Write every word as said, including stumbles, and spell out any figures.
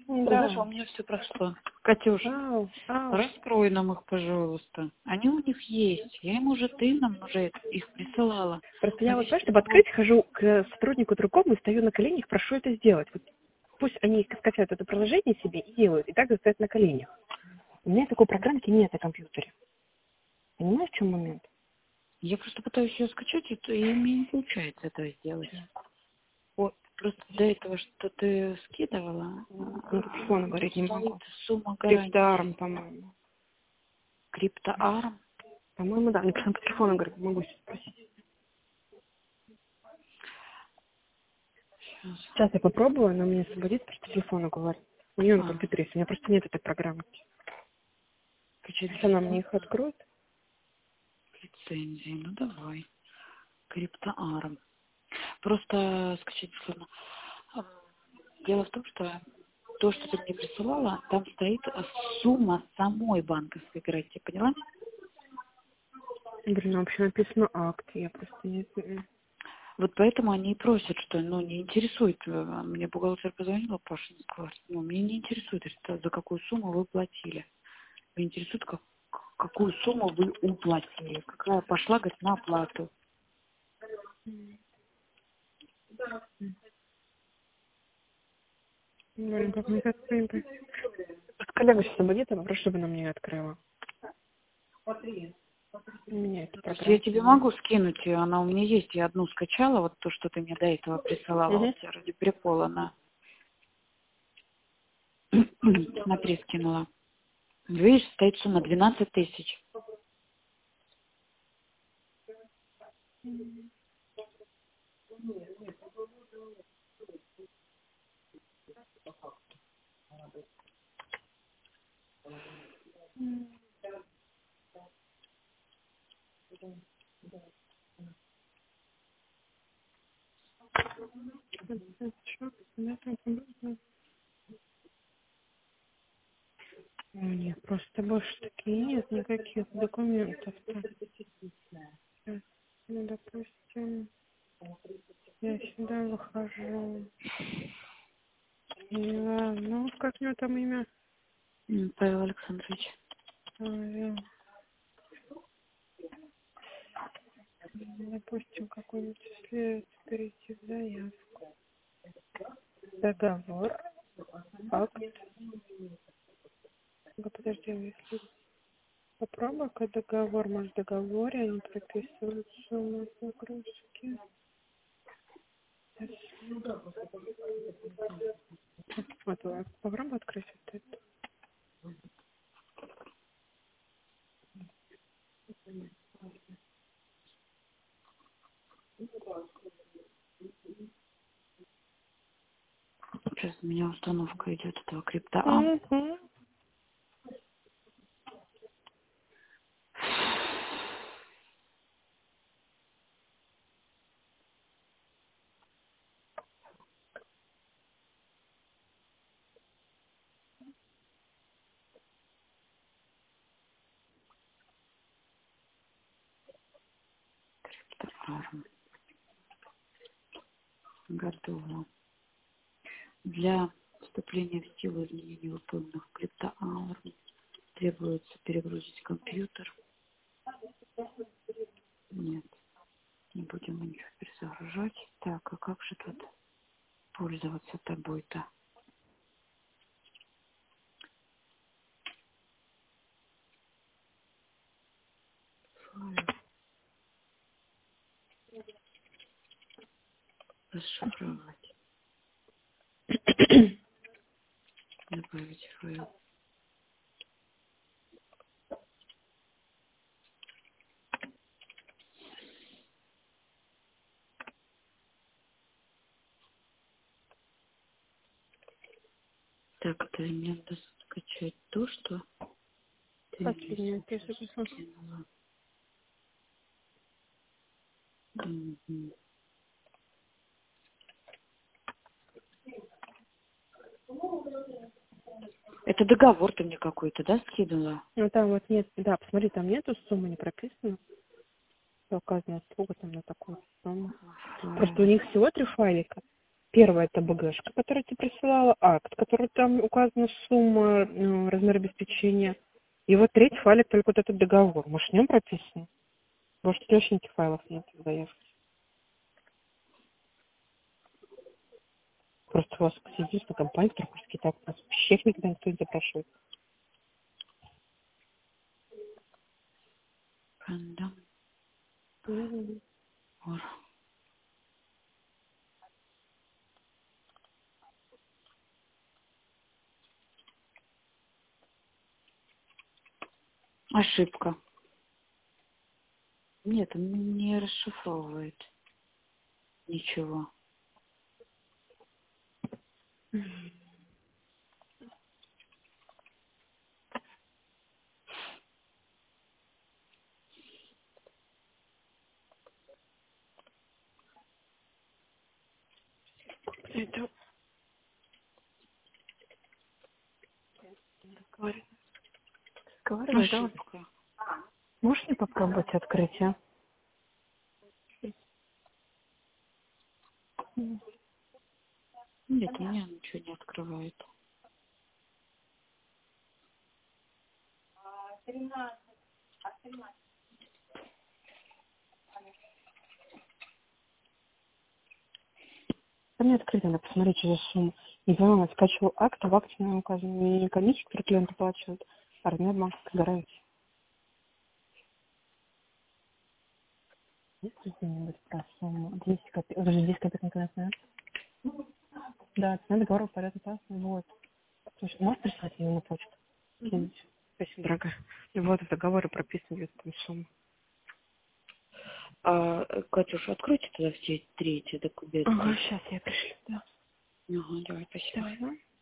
Да. у меня все прошло. Катюш, Ау, ау. раскрой нам их, пожалуйста. Они у них есть. Я им уже, ты нам уже их присылала. Просто я На вот, весь знаешь, чтобы перепол. открыть, хожу к сотруднику другому и стою на коленях, прошу это сделать. Вот пусть они скачают это приложение себе и делают, и так стоят на коленях. У меня такой программки нет на компьютере. Понимаешь, в чем момент? Я просто пытаюсь ее скачать, и, то- и мне не получается этого сделать. Вот, просто до этого, что ты скидывала, Ну, по телефону тут говорить не стоит могу. сумма Криптоарм, гарантии. по-моему. Криптоарм. По-моему, да. Мне просто по телефону говорит, могу спросить. Сейчас. Сейчас я попробую, она мне освободит, просто по телефону говорит. У нее на А, компьютере есть, у меня просто нет этой программки. скачать Если она мне их бесплатно. откроет. Лицензии. Ну давай. Криптоарм. Просто скачать бесплатно. Ам, Дело в том, что то, что ты мне присылала, там стоит сумма самой банковской гарантии, поняла? Блин, ну, вообще написано акт, я просто не... Вот поэтому они и просят, что, ну, не интересует. э, Мне бухгалтер позвонила, Паша, и сказала, что, ну, мне не интересует, это за какую сумму вы платили. Меня интересует, как, какую сумму вы уплатили. Какая пошла, говорит, на оплату. Блин, как мне это принято. Коллега сейчас освободит, я попрошу, чтобы она мне открыла. У меня эта То есть я программка тебе нет. могу скинуть ее, она у меня есть, я одну скачала, вот то, что ты мне до этого присылала, Угу. вот я ради прикола на смотри, скинула. Видишь, стоит сумма двенадцать тысяч. Ну, нет, просто больше такие нет никаких документов-то. Сейчас, ну, допустим, я сюда выхожу. И, ладно, ну, как у него там имя? М, Павел Александрович. Павел. Допустим, какой-нибудь следует перейти в заявку. Договор, акт. Ну, подожди, а если попробуй-ка договор, может, в договоре они прописывают сумму загрузки. Вот, вот, попробуй открыть вот это. Сейчас у меня установка идет этого крипта. Угу. Криптоарм. Готово. Для вступления в силу изменений, выполненных в криптоарм, требуется перегрузить компьютер. Нет, не будем мы ничего перезагружать. Так, а как же тут пользоваться тобой-то? Файл. Расшифровать. Добавить файл. Так, ты мне надо скачать то, что ты мне Последнее сейчас пишу. скинула. Мгм. Это договор ты мне какой-то, да, скинула? Ну, там вот нет, да, посмотри, там нету суммы, не прописано. Что указана услуга там на такую сумму. Просто у Файл. них всего три файлика. Первое это БГшка, которую ты присылала, акт, который там указана сумма, ну, размер обеспечения. И вот третий файлик только вот этот договор. Может, в нем прописано? Может, источники файлов нет в заявке. Просто у вас единственная компания, которая хочет какие-то акты. Нас вообще никогда никто не запрашивает. Да. Mm-hmm. Ошибка. Нет, он не расшифровывает ничего. Это разговаривай. Разговаривай, да? Ошибка. Можешь мне попробовать открыть, а? Нет, у меня ничего не открывает. Там не открыть, надо посмотреть, что за сумма. Не знаю, я скачивал акт, а в акте не указано не комиссию, которую клиент оплачивает, а размер банковской гарантии. Есть ли где-нибудь про сумму? десять копеек. Даже десять копеек наконец, да? Да, цена договора порядка классный. Вот. Слушай, можешь прислать ее на почту? Кинуть. Спасибо, дорогая. И вот в договоре прописана где-то там сумма. А, Катюш, откройте тогда все третьи документы. Ага, сейчас я пришлю, да. Ага, давай, спасибо. Давай, да.